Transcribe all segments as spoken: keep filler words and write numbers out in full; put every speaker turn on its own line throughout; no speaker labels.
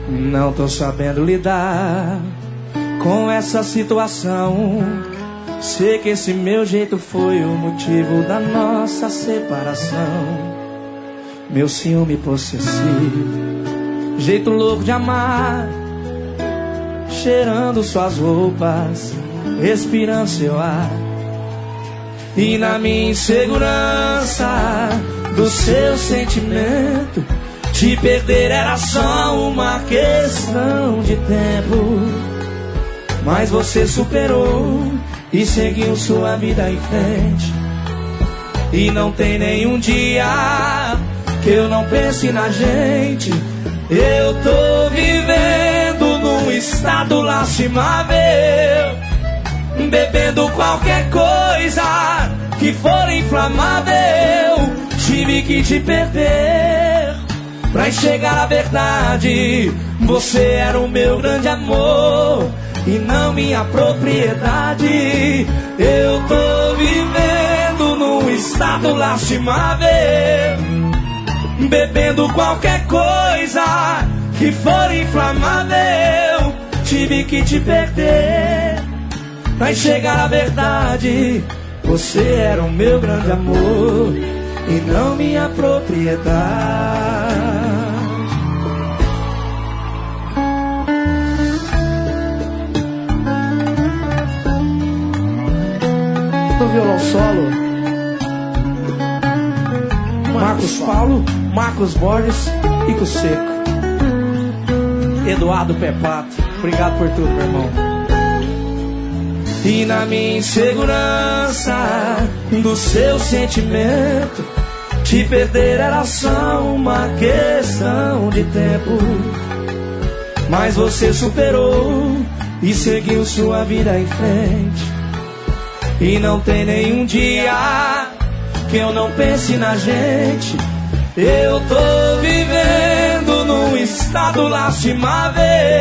Não tô sabendo lidar com essa situação. Sei que esse meu jeito foi o motivo da nossa separação. Meu ciúme possessivo, jeito louco de amar, cheirando suas roupas, respirando seu ar. E na minha insegurança do seu sentimento, te perder era só uma questão de tempo. Mas você superou e seguiu sua vida em frente. E não tem nenhum dia que eu não pense na gente. Eu tô vivendo num estado lastimável, bebendo qualquer coisa que for inflamável. Tive que te perder pra enxergar a verdade. Você era o meu grande amor e não minha propriedade. Eu tô vivendo num estado lastimável, bebendo qualquer coisa que for inflamável. Tive que te perder pra enxergar a verdade. Você era o meu grande amor e não minha propriedade. No violão solo, Marcos Paulo, Marcos Borges e Ico Seco. Eduardo Pepato, obrigado por tudo, meu irmão. E na minha insegurança do seu sentimento, te perder era só uma questão de tempo. Mas você superou e seguiu sua vida em frente. E não tem nenhum dia que eu não pense na gente. Eu tô vivendo num estado lastimável,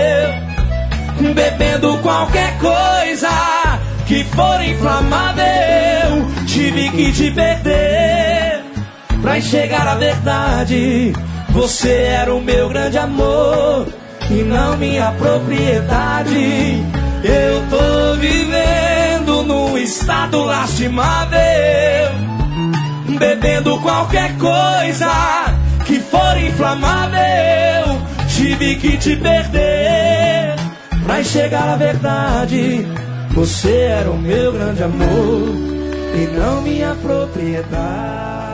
bebendo qualquer coisa que for inflamável. Tive que te perder pra enxergar a verdade. Você era o meu grande amor e não minha propriedade. Eu tô vivendo num estado lastimável, bebendo qualquer coisa que for inflamável. Tive que te perder pra enxergar a verdade. Você era o meu grande amor e não minha propriedade.